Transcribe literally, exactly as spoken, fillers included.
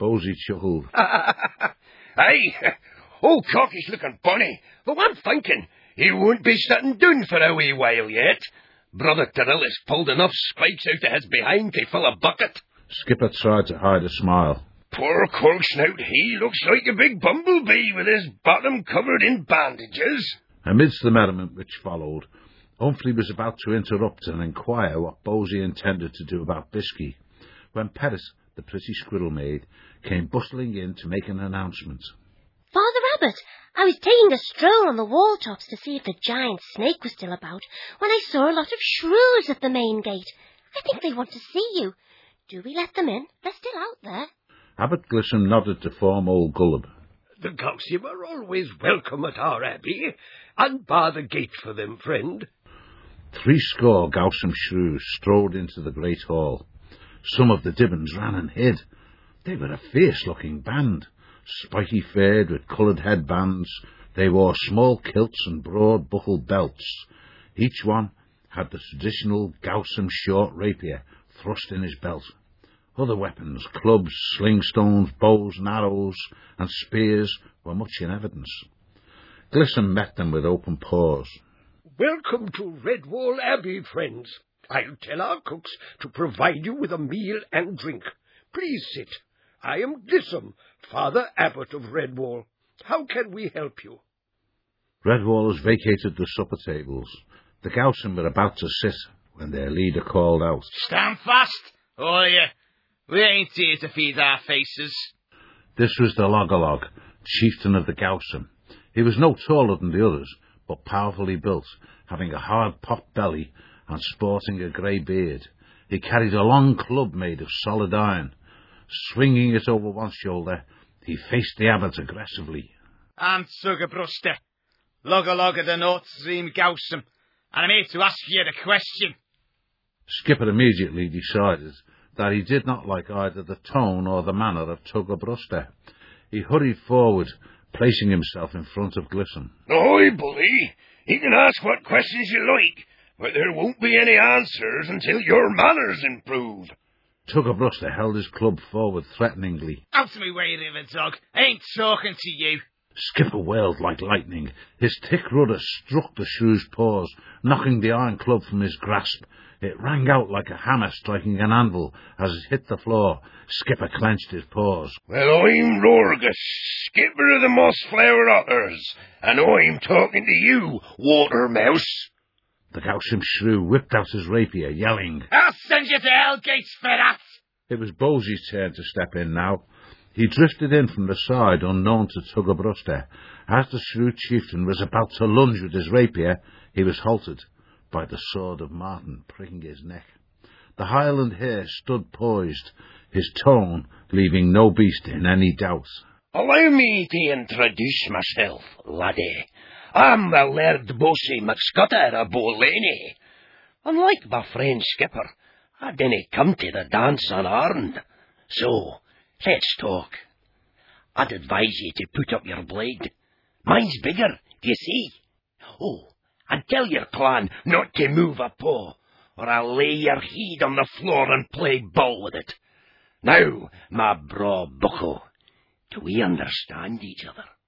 Bosey chuckled. Aye, old Corky's looking bonny, though I'm thinking he won't be sitting down for a wee while yet. Brother Tyrrell's pulled enough spikes out of his behind to fill a bucket. Skipper tried to hide a smile. Poor Corksnout, he looks like a big bumblebee with his bottom covered in bandages. Amidst the merriment which followed, Humphrey was about to interrupt and inquire what Bosey intended to do about Bisky, when Pettis, the pretty squirrel maid, came bustling in to make an announcement. Father Abbot, I was taking a stroll on the wall tops to see if the giant snake was still about, when I saw a lot of shrews at the main gate. I think they want to see you. Do we let them in? They're still out there. Abbot Glissom nodded to form old Gullib. The Gowsym are always welcome at our abbey. Unbar the gate for them, friend. Three score Gowsym shrews strode into the great hall. Some of the Dibbons ran and hid. They were a fierce-looking band, spiky-faired with coloured headbands. They wore small kilts and broad buckled belts. Each one had the traditional Gowsym short rapier thrust in his belt. Other weapons, clubs, slingstones, bows and arrows, and spears, were much in evidence. Glissom met them with open paws. Welcome to Redwall Abbey, friends. I'll tell our cooks to provide you with a meal and drink. Please sit. I am Glissom, Father Abbot of Redwall. How can we help you? Redwallers vacated the supper tables. The Gowsym were about to sit when their leader called out. Stand fast, all of you. We ain't here to feed our faces. This was the Logolog, chieftain of the Gowsym. He was no taller than the others, but powerfully built, having a hard pot belly and sporting a grey beard. He carried a long club made of solid iron. Swinging it over one shoulder, he faced the abbot aggressively. I'm Tuggerbruster, Logolog of the North Stream Gowsym, and I'm here to ask you the question. Skipper immediately decided that he did not like either the tone or the manner of Tuggerbruster. He hurried forward, placing himself in front of Glissom. Ahoy, bully! You can ask what questions you like, but there won't be any answers until your manners improve. Tuggerbruster held his club forward threateningly. Out of my way, river dog. I ain't talking to you. Skipper wailed like lightning. His thick rudder struck the shrew's paws, knocking the iron club from his grasp. It rang out like a hammer striking an anvil as it hit the floor. Skipper clenched his paws. Well, I'm Rorgus, skipper of the Mossflower Otters, and I'm talking to you, Watermouse. The Gowsym shrew whipped out his rapier, yelling, I'll send you to Hellgates for that! It was Bosey's turn to step in now. He drifted in from the side unknown to Tuggerbruster. As the shrew chieftain was about to lunge with his rapier, he was halted by the sword of Martin pricking his neck. The Highland hare stood poised, his tone leaving no beast in any doubt. Allow me to introduce myself, laddie. I'm the Laird Bosey McScutter of Bollaney. Unlike my friend Skipper, I didn't come to the dance unarmed. So, let's talk. I'd advise you to put up your blade. Mine's bigger, you see. Oh, and tell your clan not to move a paw, or I'll lay your head on the floor and play ball with it. Now, my braw bucko, do we understand each other?